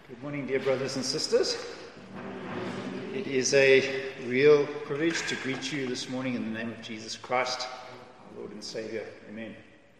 Good morning, dear brothers and sisters. It is a real privilege to greet you this morning in the name of Jesus Christ, our Lord and Savior. Amen.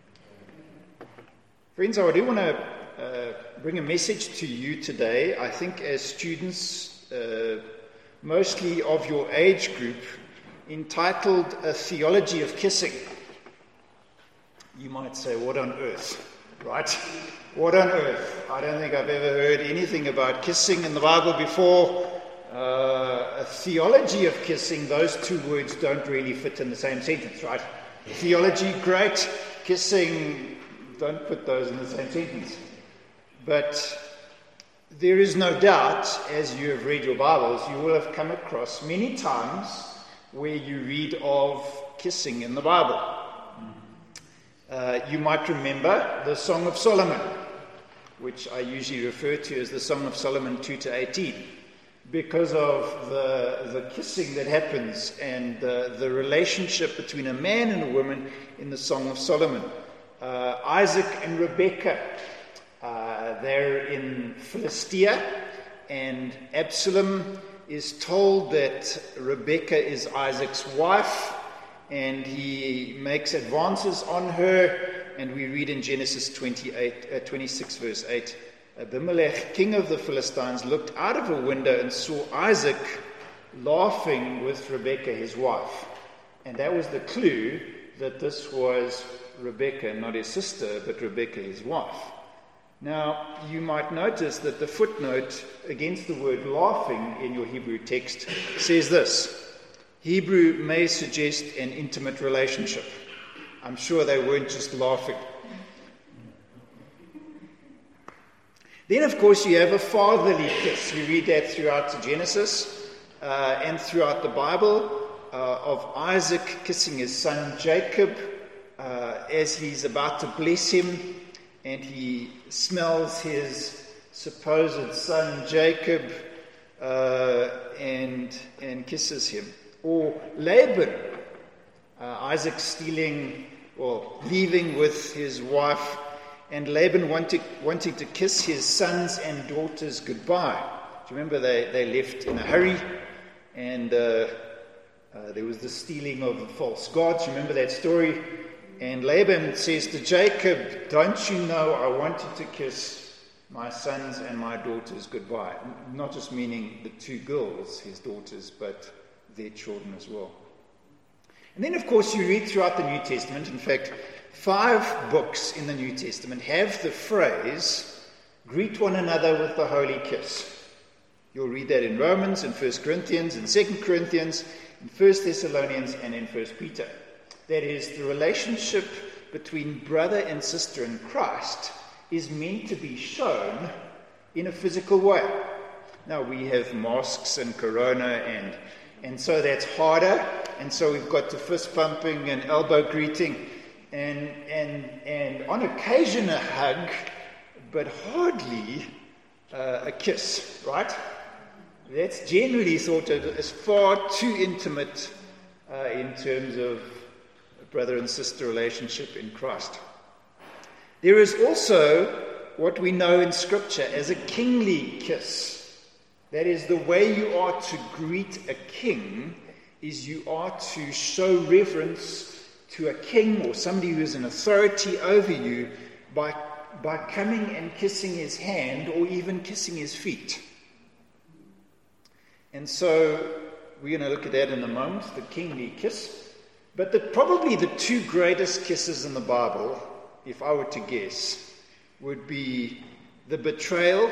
Friends, I do want to bring a message to you today. I think as students, mostly of your age group, entitled A Theology of Kissing. You might say, what on earth? Right? What on earth? I don't think I've ever heard anything about kissing in the Bible before. A theology of kissing, those two words don't really fit in the same sentence, right? Theology, great. Kissing, don't put those in the same sentence. But there is no doubt, as you have read your Bibles, you will have come across many times where you read of kissing in the Bible. You might remember the Song of Solomon, which I usually refer to as the Song of Solomon 2-18, because of the kissing that happens and the relationship between a man and a woman in the Song of Solomon. Isaac and Rebekah, they're in Philistia, and Absalom is told that Rebekah is Isaac's wife, and he makes advances on her, and we read in Genesis 26 verse 8, Abimelech, king of the Philistines, looked out of a window and saw Isaac laughing with Rebekah, his wife. And that was the clue that this was Rebekah, not his sister, but Rebekah, his wife. Now, you might notice that the footnote against the word laughing in your Hebrew text says this: Hebrew may suggest an intimate relationship. I'm sure they weren't just laughing. Then, of course, you have a fatherly kiss. You read that throughout Genesis and throughout the Bible of Isaac kissing his son Jacob as he's about to bless him, and he smells his supposed son Jacob and kisses him. Or Laban, Isaac leaving with his wife, and Laban wanting to kiss his sons and daughters goodbye. Do you remember they left in a hurry, and there was the stealing of the false gods? You remember that story? And Laban says to Jacob, don't you know I wanted to kiss my sons and my daughters goodbye? Not just meaning the two girls, his daughters, but their children as well. And then, of course, you read throughout the New Testament. In fact, 5 books in the New Testament have the phrase, greet one another with the holy kiss. You'll read that in Romans, in 1 Corinthians, in 2 Corinthians, in 1 Thessalonians, and in 1 Peter. That is, the relationship between brother and sister in Christ is meant to be shown in a physical way. Now, we have masks and corona, and so that's harder, and so we've got the fist pumping and elbow greeting, and on occasion a hug, but hardly a kiss, right? That's generally thought of as far too intimate in terms of a brother and sister relationship in Christ. There is also what we know in Scripture as a kingly kiss. That is, the way you are to greet a king is you are to show reverence to a king or somebody who is an authority over you by coming and kissing his hand or even kissing his feet. And so we're going to look at that in a moment, the kingly kiss. But probably the 2 greatest kisses in the Bible, if I were to guess, would be the betrayal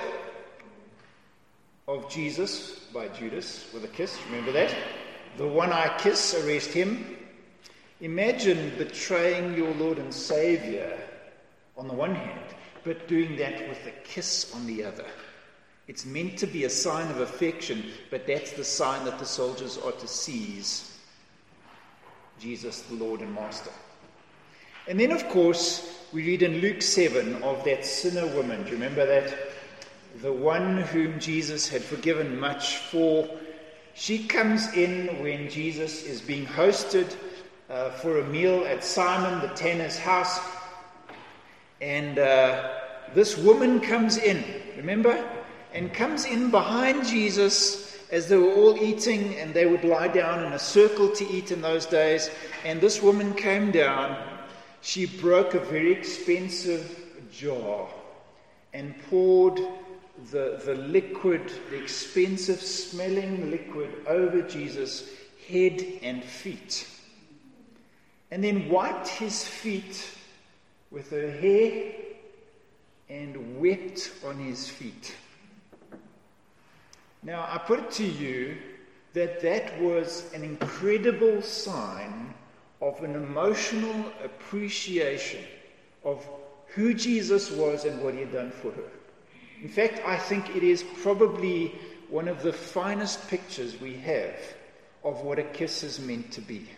of Jesus by Judas with a kiss. Remember that? The one I kiss, arrest him. Imagine betraying your Lord and Savior on the one hand, but doing that with a kiss on the other. It's meant to be a sign of affection, but that's the sign that the soldiers are to seize Jesus, the Lord and Master. And then, of course, we read in Luke 7 of that sinner woman. Do you remember that? The one whom Jesus had forgiven much for. She comes in when Jesus is being hosted for a meal at Simon the tanner's house. And this woman comes in, remember? and comes in behind Jesus as they were all eating, and they would lie down in a circle to eat in those days. And this woman came down. She broke a very expensive jar and poured the liquid, the expensive smelling liquid, over Jesus' head and feet. And then wiped his feet with her hair and wept on his feet. Now, I put it to you that was an incredible sign of an emotional appreciation of who Jesus was and what he had done for her. In fact, I think it is probably one of the finest pictures we have of what a kiss is meant to be.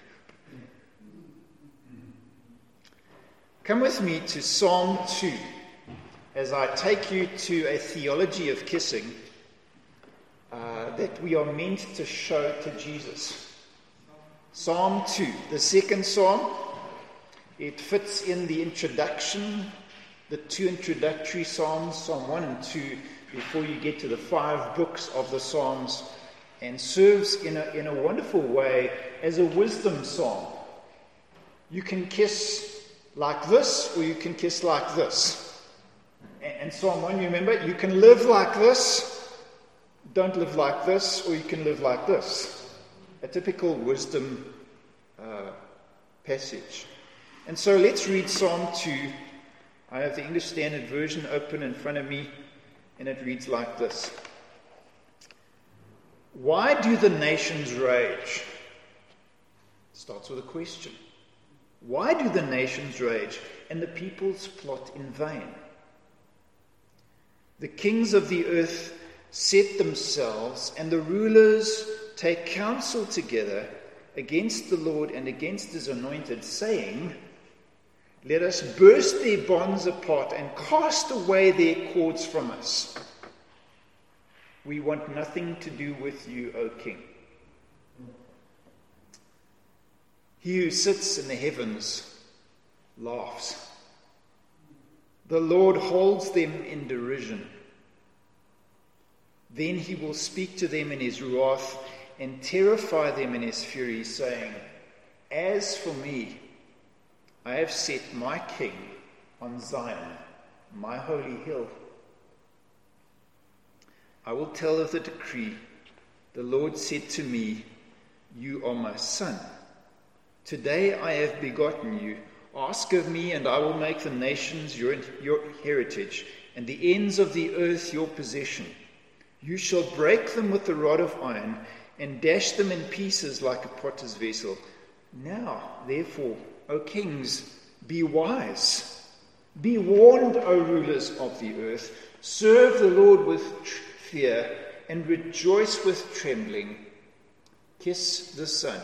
Come with me to Psalm 2 as I take you to a theology of kissing that we are meant to show to Jesus. Psalm 2, the second psalm. It fits in the introduction, the two introductory psalms, Psalm 1 and 2, before you get to the 5 books of the Psalms, and serves in a wonderful way as a wisdom psalm. You can kiss like this, or you can kiss like this. And Psalm 1, remember, you can live like this, don't live like this, or you can live like this. A typical wisdom passage. And so let's read Psalm 2. I have the English Standard Version open in front of me, and it reads like this. Why do the nations rage? Starts with a question. Why do the nations rage and the peoples plot in vain? The kings of the earth set themselves, and the rulers take counsel together against the Lord and against his anointed, saying, let us burst their bonds apart and cast away their cords from us. We want nothing to do with you, O King. He who sits in the heavens laughs. The Lord holds them in derision. Then he will speak to them in his wrath and terrify them in his fury, saying, as for me, I have set my king on Zion, my holy hill. I will tell of the decree. The Lord said to me, you are my son. Today I have begotten you. Ask of me, and I will make the nations your heritage, and the ends of the earth your possession. You shall break them with the rod of iron, and dash them in pieces like a potter's vessel. Now, therefore, O kings, be wise. Be warned, O rulers of the earth. Serve the Lord with fear, and rejoice with trembling. Kiss the Son.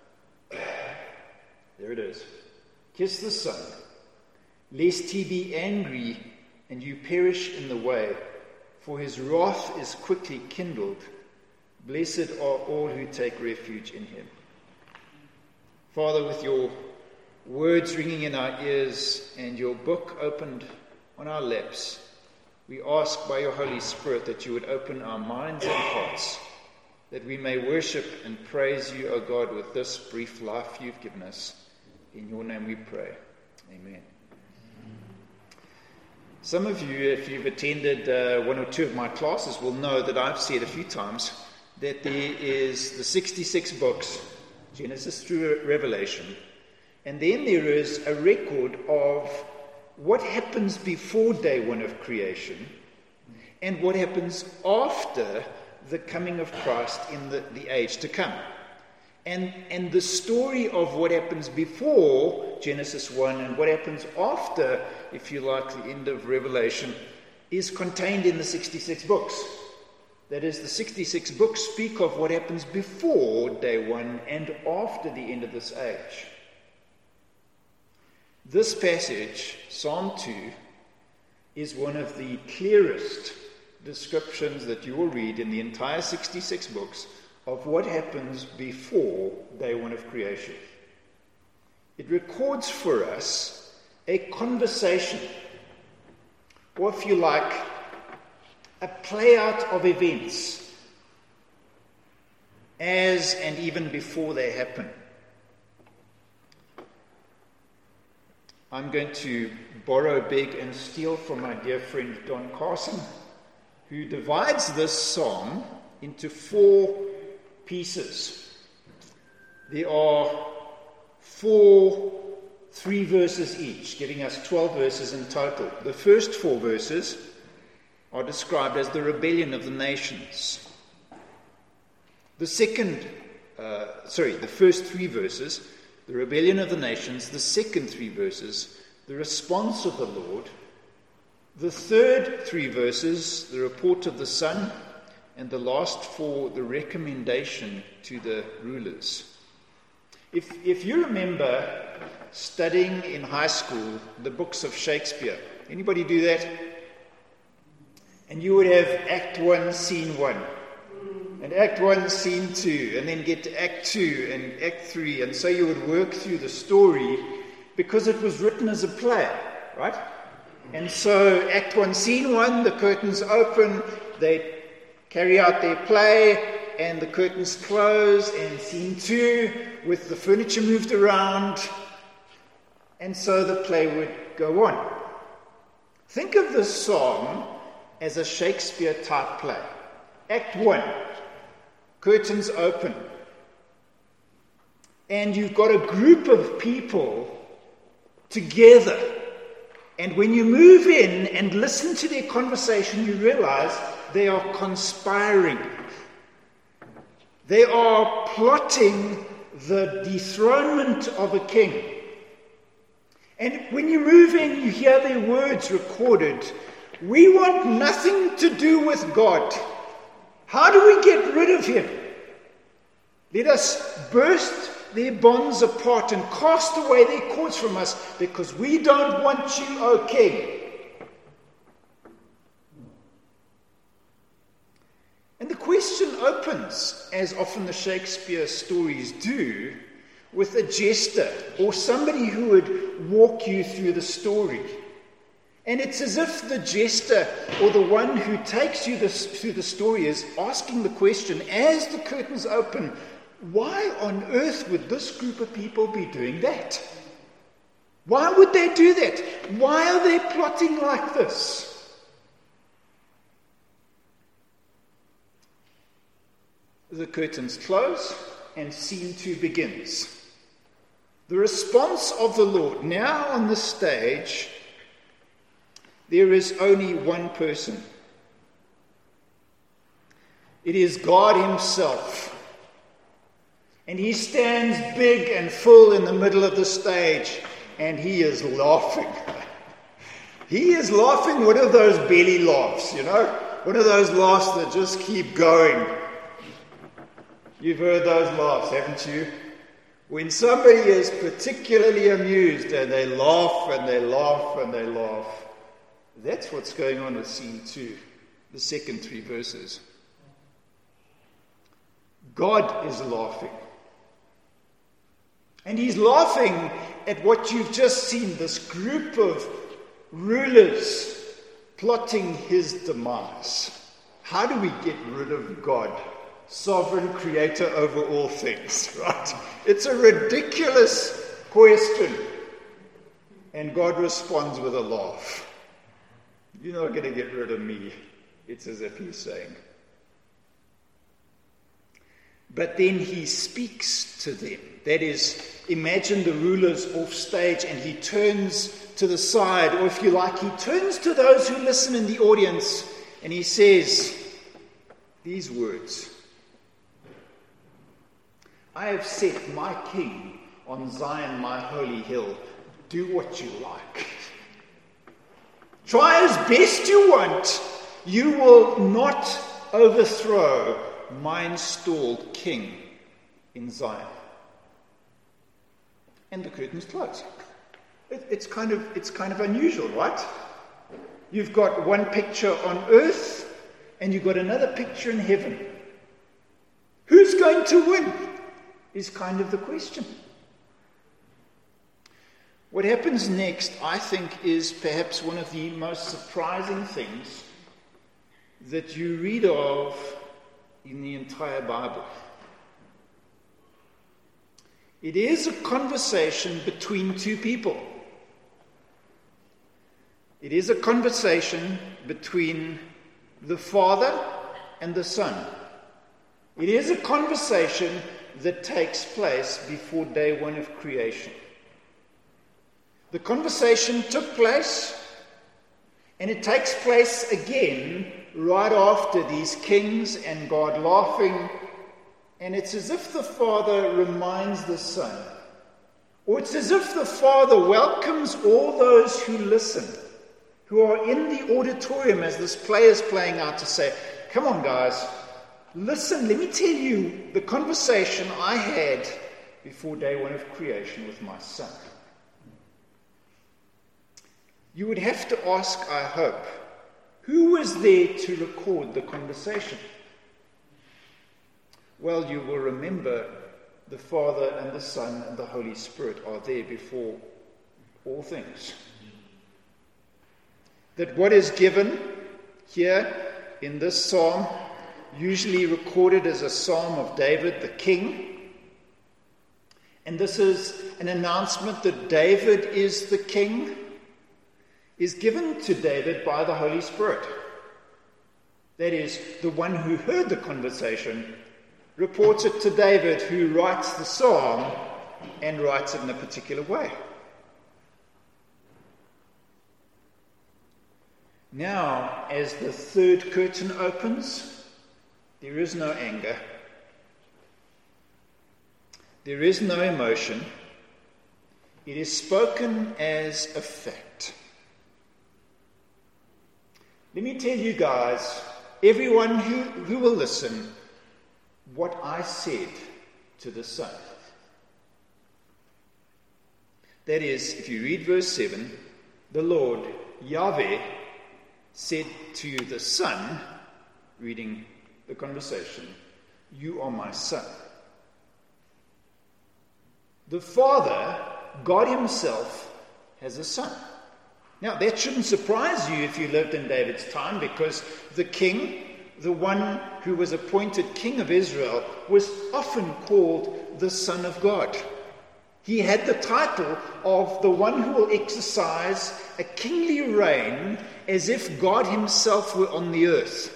There it is. Kiss the Son, lest he be angry and you perish in the way, for his wrath is quickly kindled. Blessed are all who take refuge in him. Father, with your words ringing in our ears and your book opened on our laps, we ask by your Holy Spirit that you would open our minds and hearts, that we may worship and praise you, O God, with this brief life you've given us. In your name we pray. Amen. Some of you, if you've attended one or two of my classes, will know that I've said a few times that there is the 66 books, Genesis through Revelation, and then there is a record of what happens before day one of creation and what happens after the coming of Christ in the age to come. And the story of what happens before Genesis 1 and what happens after, if you like, the end of Revelation, is contained in the 66 books. That is, the 66 books speak of what happens before day 1 and after the end of this age. This passage, Psalm 2, is one of the clearest descriptions that you will read in the entire 66 books of what happens before day 1 of creation. It records for us a conversation, or if you like, a play out of events as and even before they happen. I'm going to borrow, beg, and steal from my dear friend Don Carson, who divides this psalm into 4 pieces. There are 3 verses each, giving us 12 verses in total. The first 4 verses are described as the rebellion of the nations. The first 3 verses, the rebellion of the nations. The second 3 verses, the response of the Lord. The third 3 verses, the report of the Son. And the last 4, the recommendation to the rulers. If you remember studying in high school the books of Shakespeare, anybody do that? And you would have Act 1, Scene 1, and Act 1, Scene 2, and then get to Act 2 and Act 3, and so you would work through the story because it was written as a play, right? And so Act 1, Scene 1, the curtains open, they carry out their play, and the curtains close, and Scene 2, with the furniture moved around, and so the play would go on. Think of this psalm as a Shakespeare-type play. Act 1, curtains open. And you've got a group of people together. And when you move in and listen to their conversation, you realize they are conspiring. They are plotting the dethronement of a king. And when you move in, you hear their words recorded. We want nothing to do with God. How do we get rid of him? Let us burst their bonds apart and cast away their cords from us, because we don't want you, O king. And the question opens, as often the Shakespeare stories do, with a jester or somebody who would walk you through the story. And it's as if the jester or the one who takes you through the story is asking the question, as the curtains open, why on earth would this group of people be doing that? Why would they do that? Why are they plotting like this? The curtains close and Scene 2 begins. The response of the Lord. Now on the stage, there is only one person. It is God himself. And he stands big and full in the middle of the stage, and he is laughing. He is laughing one of those belly laughs, one of those laughs that just keep going. You've heard those laughs, haven't you? When somebody is particularly amused and they laugh and they laugh and they laugh. That's what's going on with Scene 2, the second 3 verses. God is laughing. And he's laughing at what you've just seen, this group of rulers plotting his demise. How do we get rid of God? Sovereign creator over all things, right? It's a ridiculous question. And God responds with a laugh. You're not going to get rid of me. It's as if he's saying. But then he speaks to them. That is, imagine the rulers off stage and he turns to the side, or if you like, he turns to those who listen in the audience and he says these words. I have set my king on Zion, my holy hill. Do what you like. Try as best you want. You will not overthrow my installed king in Zion. And the curtains close. It's kind of unusual, right? You've got one picture on earth and you've got another picture in heaven. Who's going to win? Is kind of the question. What happens next, I think, is perhaps one of the most surprising things that you read of in the entire Bible. It is a conversation between two people. It is a conversation between the Father and the Son. It is a conversation that takes place before day one of creation. The conversation took place, and it takes place again right after these kings and God laughing. And it's as if the Father reminds the Son, or it's as if the Father welcomes all those who listen, who are in the auditorium as this play is playing out, to say, come on guys, listen, let me tell you the conversation I had before day one of creation with my Son. You would have to ask, I hope, who was there to record the conversation? Well, you will remember the Father and the Son and the Holy Spirit are there before all things. That what is given here in this psalm, usually recorded as a psalm of David the king, and this is an announcement that David is the king, is given to David by the Holy Spirit. That is, the one who heard the conversation reports it to David, who writes the psalm and writes it in a particular way. Now, as the third curtain opens, there is no anger. There is no emotion. It is spoken as a fact. Let me tell you guys, everyone who will listen, what I said to the Son. That is, if you read verse 7, the Lord, Yahweh, said to the Son, reading the conversation, you are my Son. The Father, God himself, has a Son. Now, that shouldn't surprise you if you lived in David's time, because the king, the one who was appointed king of Israel, was often called the Son of God. He had the title of the one who will exercise a kingly reign as if God himself were on the earth.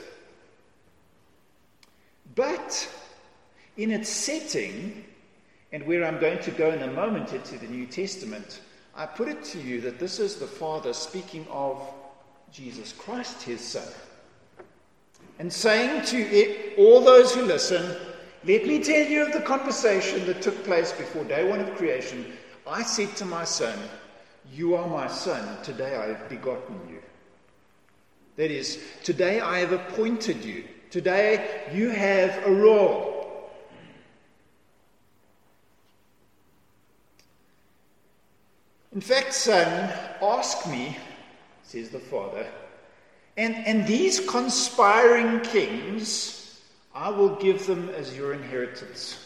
But in its setting, and where I'm going to go in a moment into the New Testament, I put it to you that this is the Father speaking of Jesus Christ, his Son, and saying to all those who listen, let me tell you of the conversation that took place before day one of creation. I said to my Son, you are my Son, today I have begotten you. That is, today I have appointed you. Today you have a role. In fact, Son, ask me, says the Father, and these conspiring kings, I will give them as your inheritance.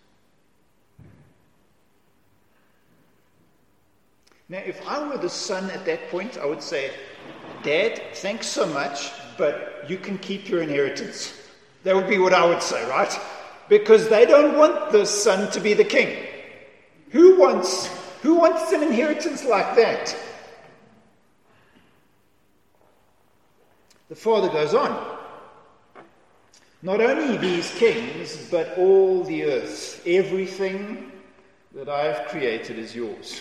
Now, if I were the Son at that point, I would say, Dad, thanks so much, but you can keep your inheritance. That would be what I would say, right? Because they don't want the Son to be the king. Who wants an inheritance like that? The Father goes on. Not only these kings, but all the earth, everything that I have created is yours.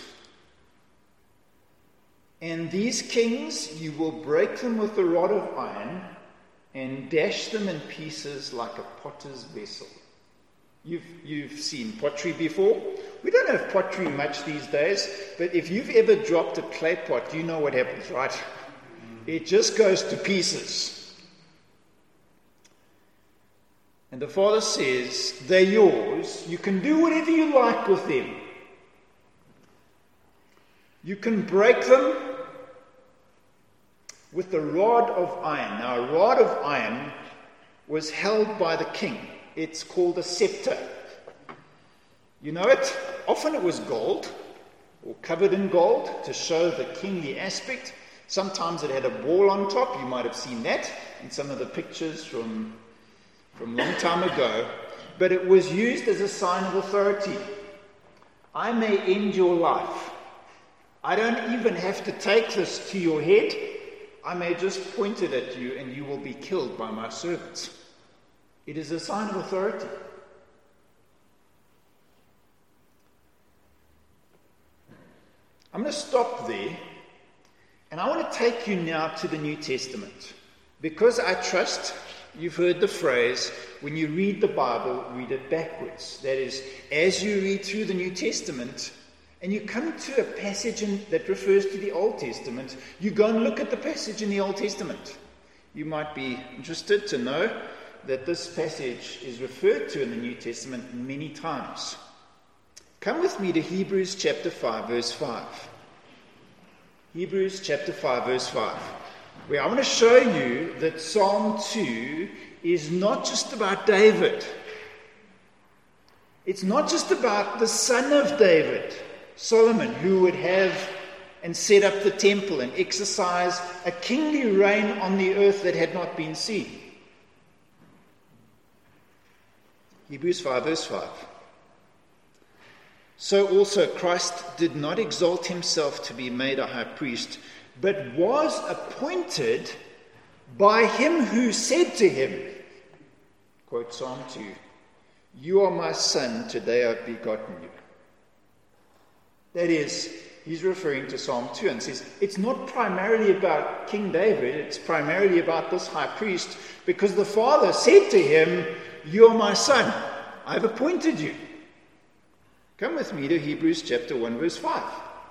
And these kings, you will break them with a rod of iron and dash them in pieces like a potter's vessel. You've seen pottery before. We don't have pottery much these days, but if you've ever dropped a clay pot, you know what happens, right? It just goes to pieces. And the Father says, they're yours. You can do whatever you like with them. You can break them with the rod of iron. Now, a rod of iron was held by the king. It's called a scepter. You know it? Often it was gold, or covered in gold, to show the kingly aspect. Sometimes it had a ball on top. You might have seen that in some of the pictures from a long time ago. But it was used as a sign of authority. I may end your life. I don't even have to take this to your head. I may just point it at you and you will be killed by my servants. It is a sign of authority. I'm going to stop there, and I want to take you now to the New Testament, because I trust you've heard the phrase, when you read the Bible, read it backwards. That is, as you read through the New Testament, and you come to a passage that refers to the Old Testament, you go and look at the passage in the Old Testament. You might be interested to know that this passage is referred to in the New Testament many times. Come with me to Hebrews chapter 5, verse 5. Hebrews chapter 5, verse 5. Where I want to show you that Psalm 2 is not just about David. It's not just about the son of David, Solomon, who would have and set up the temple and exercise a kingly reign on the earth that had not been seen. Hebrews 5, verse 5. So also Christ did not exalt himself to be made a high priest, but was appointed by him who said to him, quote Psalm 2, "You are my son, today I've begotten you." That is, he's referring to Psalm 2 and says, it's not primarily about King David, it's primarily about this high priest, because the Father said to him, "You are my son, I've appointed you." Come with me to Hebrews chapter 1, verse 5.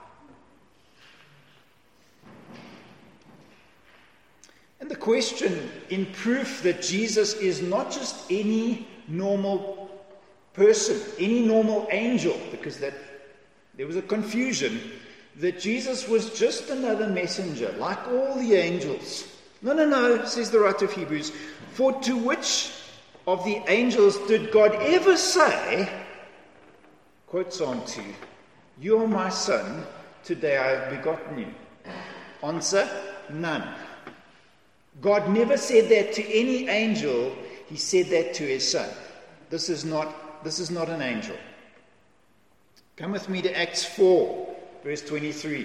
And the question in proof that Jesus is not just any normal person, any normal angel, because there was a confusion that Jesus was just another messenger, like all the angels. No, says the writer of Hebrews, for to which of the angels did God ever say, quote Psalm 2, "You are my son, today I have begotten you"? Answer, none. God never said that to any angel, he said that to his son. This is not an angel. Come with me to Acts 4, verse 23.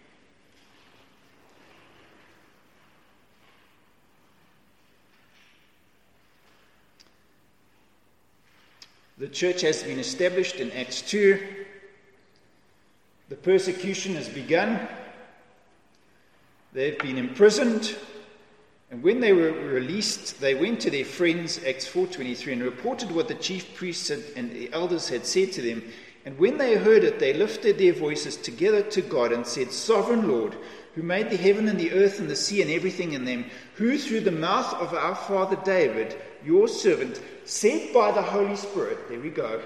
The church has been established in Acts 2. The persecution has begun. They've been imprisoned. And when they were released, they went to their friends, Acts 4:23, and reported what the chief priests and the elders had said to them. And when they heard it, they lifted their voices together to God and said, "Sovereign Lord, who made the heaven and the earth and the sea and everything in them, who through the mouth of our father David, your servant, said by the Holy Spirit," there we go,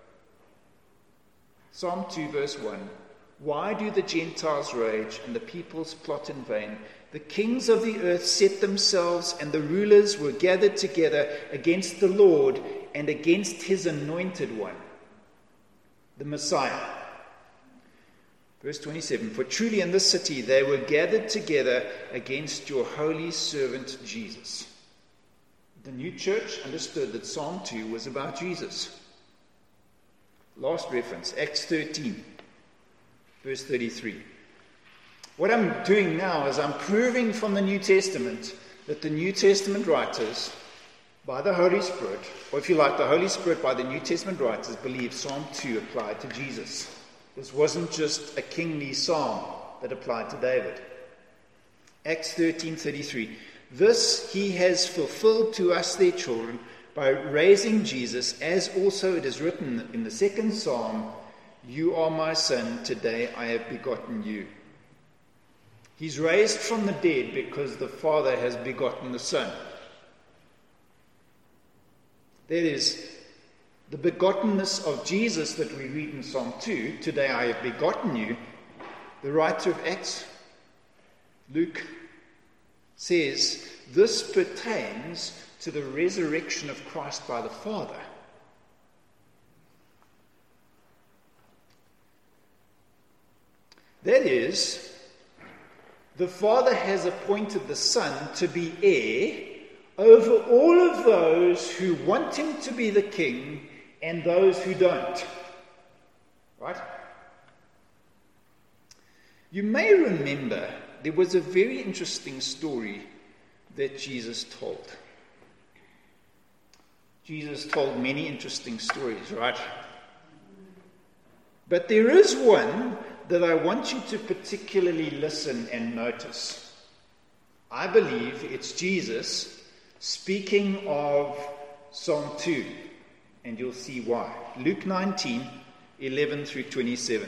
Psalm 2 verse 1, "Why do the Gentiles rage and the peoples plot in vain? The kings of the earth set themselves, and the rulers were gathered together against the Lord and against his anointed one, the Messiah." Verse 27, "For truly in this city they were gathered together against your holy servant Jesus." The new church understood that Psalm 2 was about Jesus. Last reference, Acts 13, verse 33. What I'm doing now is I'm proving from the New Testament that the New Testament writers, by the Holy Spirit, or if you like, the Holy Spirit by the New Testament writers, believe Psalm 2 applied to Jesus. This wasn't just a kingly psalm that applied to David. Acts 13:33. "This he has fulfilled to us their children by raising Jesus, as also it is written in the second psalm, 'You are my son, today I have begotten you.'" He's raised from the dead because the Father has begotten the Son. That is, the begottenness of Jesus that we read in Psalm 2, "Today I have begotten you," the writer of Acts, Luke, says this pertains to the resurrection of Christ by the Father. That is, the Father has appointed the Son to be heir over all of those who want him to be the king and those who don't. Right? You may remember there was a very interesting story that Jesus told. Jesus told many interesting stories, right? But there is one that I want you to particularly listen and notice. I believe it's Jesus speaking of Psalm 2, and you'll see why. Luke 19, 11 through 27.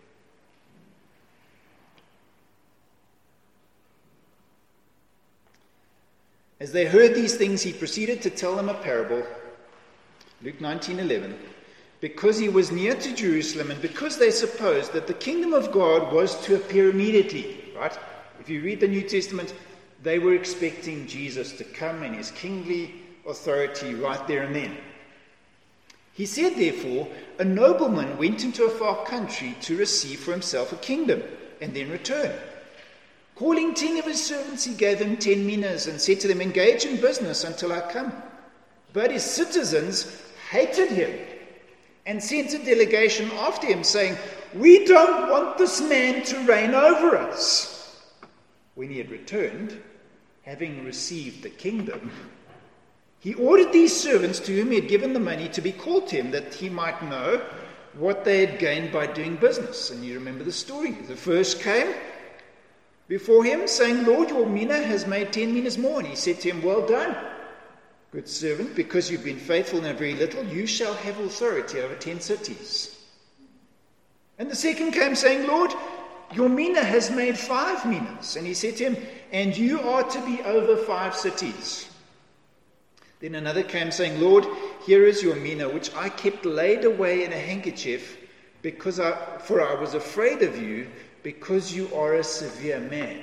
As they heard these things, he proceeded to tell them a parable. Luke 19:11. Because he was near to Jerusalem, and because they supposed that the kingdom of God was to appear immediately. Right? If you read the New Testament, they were expecting Jesus to come in his kingly authority right there and then. He said, therefore, a nobleman went into a far country to receive for himself a kingdom, and then return. Calling 10 of his servants, he gave them 10 minas and said to them, engage in business until I come. But his citizens hated him and sent a delegation after him, saying, we don't want this man to reign over us. When he had returned, having received the kingdom, he ordered these servants to whom he had given the money to be called to him, that he might know what they had gained by doing business. And you remember the story. The first came before him, saying, Lord, your mina has made 10 minas more. And he said to him, well done, good servant, because you've been faithful in a very little, you shall have authority over 10 cities. And the second came, saying, Lord, your mina has made 5 minas. And he said to him, and you are to be over 5 cities. Then another came, saying, Lord, here is your mina, which I kept laid away in a handkerchief, for I was afraid of you, because you are a severe man.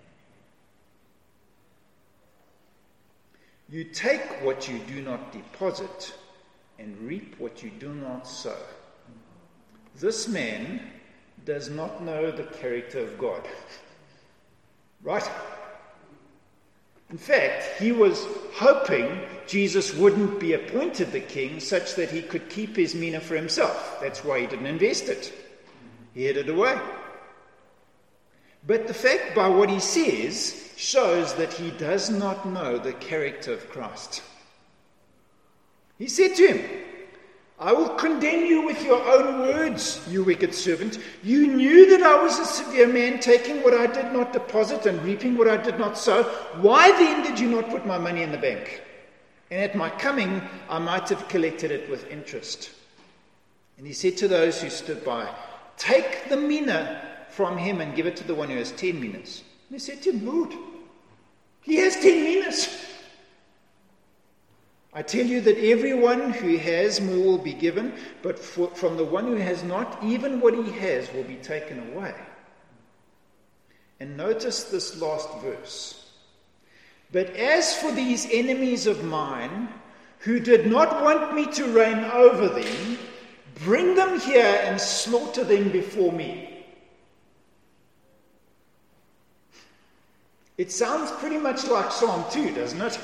You take what you do not deposit and reap what you do not sow. This man does not know the character of God. Right? In fact, he was hoping Jesus wouldn't be appointed the king such that he could keep his mina for himself. That's why he didn't invest it. He hid it away. But the fact by what he says shows that he does not know the character of Christ. He said to him, I will condemn you with your own words, you wicked servant. You knew that I was a severe man, taking what I did not deposit and reaping what I did not sow. Why then did you not put my money in the bank? And at my coming, I might have collected it with interest. And he said to those who stood by, take the mina from him and give it to the one who has 10 minas. And they said to him, Lord, he has 10 minas. I tell you that everyone who has more will be given, but from the one who has not, even what he has will be taken away. And notice this last verse. But as for these enemies of mine, who did not want me to reign over them, bring them here and slaughter them before me. It sounds pretty much like Psalm 2, doesn't it?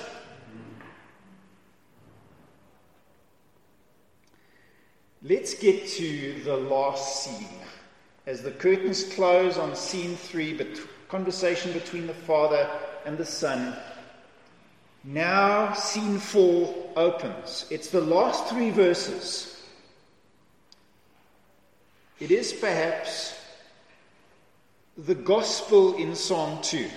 Let's get to the last scene. As the curtains close on scene 3, conversation between the Father and the Son. Now scene 4 opens. It's the last 3 verses. It is perhaps the gospel in Psalm 2.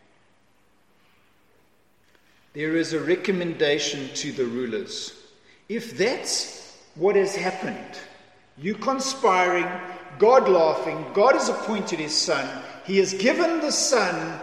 There is a recommendation to the rulers. If that's what has happened, you conspiring, God laughing, God has appointed his Son, he has given the Son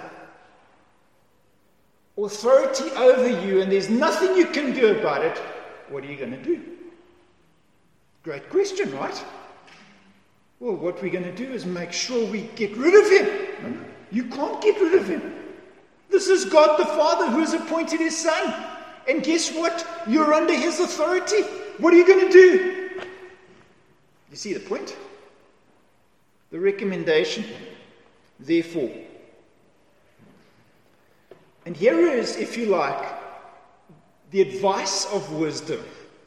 authority over you, and there's nothing you can do about it, what are you going to do? Great question, right? Well, what we're going to do is make sure we get rid of him. You can't get rid of him. This is God the Father who has appointed his Son. And guess what? You're under his authority. What are you going to do? You see the point? The recommendation. Therefore, And here is, if you like, the advice of wisdom.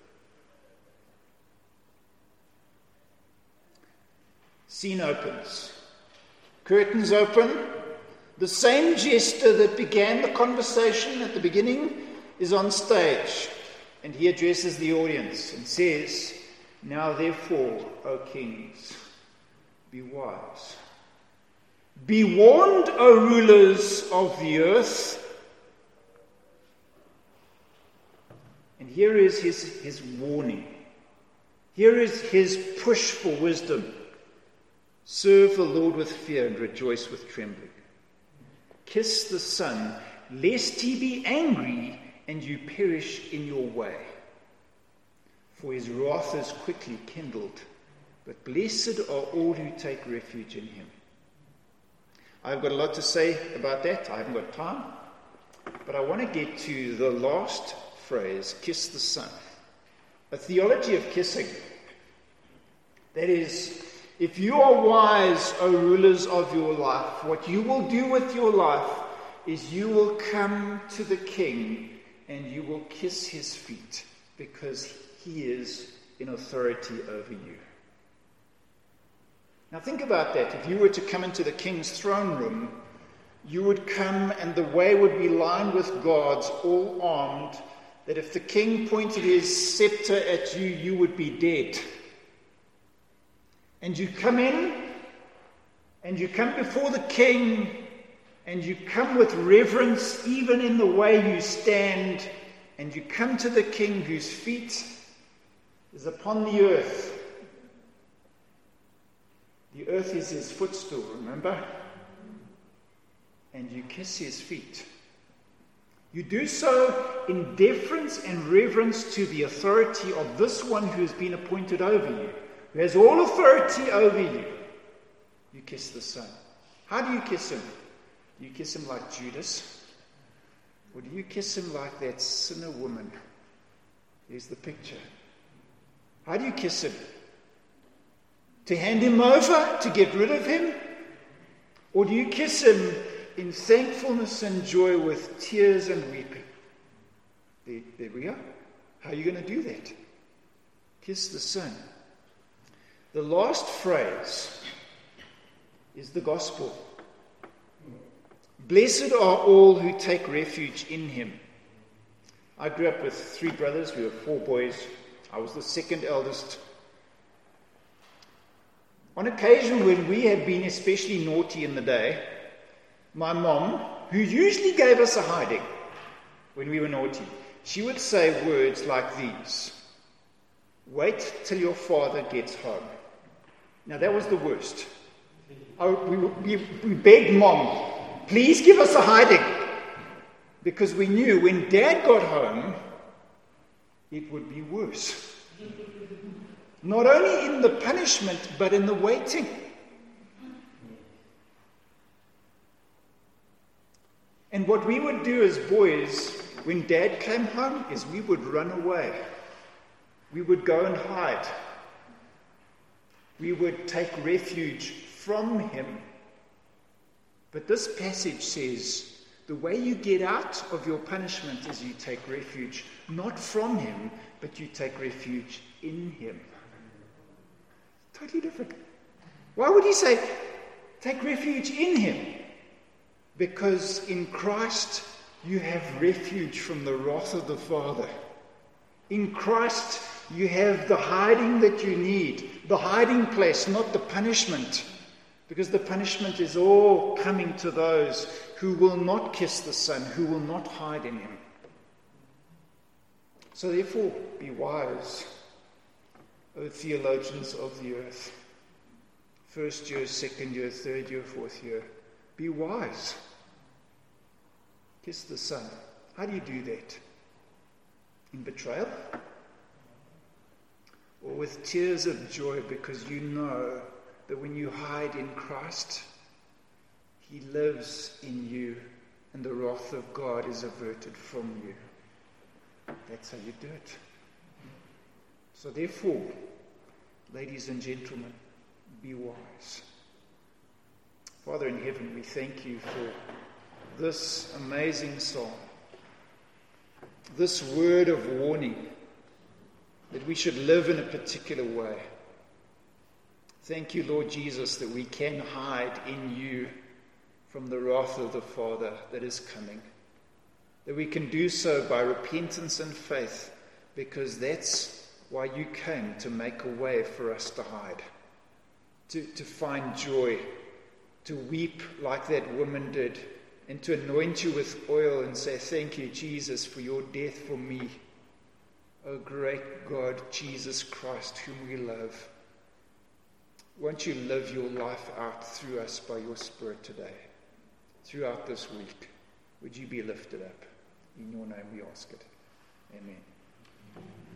Scene opens. Curtains open. The same jester that began the conversation at the beginning is on stage. And he addresses the audience and says, "Now therefore, O kings, be wise. Be warned, O rulers of the earth." And here is his warning. Here is his push for wisdom. Serve the Lord with fear and rejoice with trembling. Kiss the Son, lest he be angry and you perish in your way. For his wrath is quickly kindled, but blessed are all who take refuge in him. I've got a lot to say about that. I haven't got time. But I want to get to the last phrase, kiss the Son. A theology of kissing. That is, if you are wise, O rulers of your life, what you will do with your life is you will come to the King and you will kiss his feet because he is in authority over you. Now think about that. If you were to come into the King's throne room, you would come and the way would be lined with guards, all armed, that if the King pointed his scepter at you, you would be dead. And you come in, and you come before the King, and you come with reverence even in the way you stand, and you come to the King whose feet is upon the earth. The earth is his footstool, remember? And you kiss his feet. You do so in deference and reverence to the authority of this one who has been appointed over you, who has all authority over you. You kiss the Son. How do you kiss him? Do you kiss him like Judas? Or do you kiss him like that sinner woman? Here's the picture. How do you kiss him? To hand him over, to get rid of him? Or do you kiss him in thankfulness and joy with tears and weeping? There we are. How are you going to do that? Kiss the Son. The last phrase is the gospel. Blessed are all who take refuge in him. I grew up with 3 brothers. We were 4 boys. I was the second eldest. On occasion when we had been especially naughty in the day, my mom, who usually gave us a hiding when we were naughty, she would say words like these: "Wait till your father gets home." Now that was the worst. We begged Mom, please give us a hiding. Because we knew when Dad got home, it would be worse. Not only in the punishment, but in the waiting. And what we would do as boys, when Dad came home, is we would run away. We would go and hide. We would take refuge from him. But this passage says, the way you get out of your punishment is you take refuge, not from him, but you take refuge in him. Totally different. Why would he say, take refuge in him? Because in Christ you have refuge from the wrath of the Father. In Christ you have the hiding that you need, the hiding place, not the punishment. Because the punishment is all coming to those who will not kiss the Son, who will not hide in him. So therefore, be wise, O theologians of the earth. 1st year, 2nd year, 3rd year, 4th year. Be wise. Kiss the Son. How do you do that? In betrayal? Or with tears of joy because you know that when you hide in Christ, he lives in you and the wrath of God is averted from you. That's how you do it. So therefore, ladies and gentlemen, be wise. Father in heaven, we thank you for this amazing psalm, this word of warning that we should live in a particular way. Thank you, Lord Jesus, that we can hide in you from the wrath of the Father that is coming. That we can do so by repentance and faith, because that's why you came, to make a way for us to hide, to find joy, to weep like that woman did, and to anoint you with oil and say, thank you, Jesus, for your death for me. O great God, Jesus Christ, whom we love. Won't you live your life out through us by your Spirit today, throughout this week? Would you be lifted up? In your name we ask it. Amen.